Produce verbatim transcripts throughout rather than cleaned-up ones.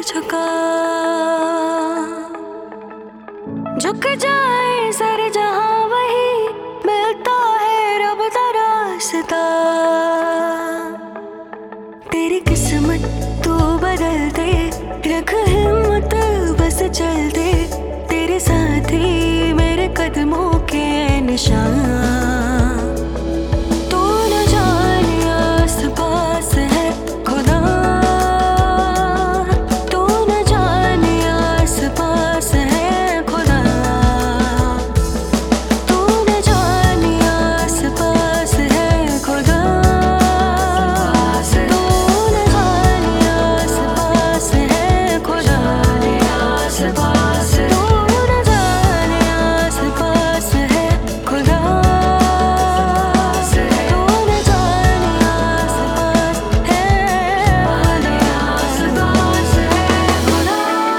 झुका, झुक जाए सर जहां वही मिलता है रब दा रास्ता। तेरी किस्मत तू बदल दे, रख हिम्मत बस चल दे, तेरे साथ ही मेरे कदमों के निशान। तू न जाने आस पास है खुदा, तू न जाने आस पास है खुदा, तू न जाने आस पास है खुदा, तू न जाने आस पास है खुदा, आस पास तू न जाने आस पास है खुदा, तू न जाने आस पास है आस पास है खुदा।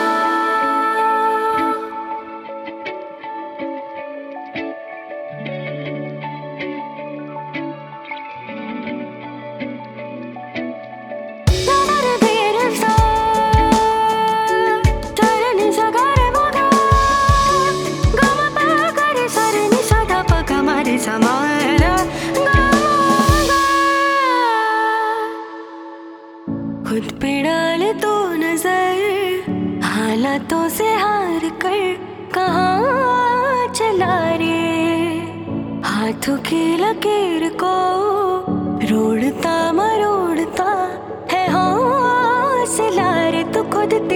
खुद पे डाल तो नजर, हालातों से हार कर कहाँ चला रे, हाथों की लकीर को रोड़ता मरोड़ता है हौसला रे, तू खुद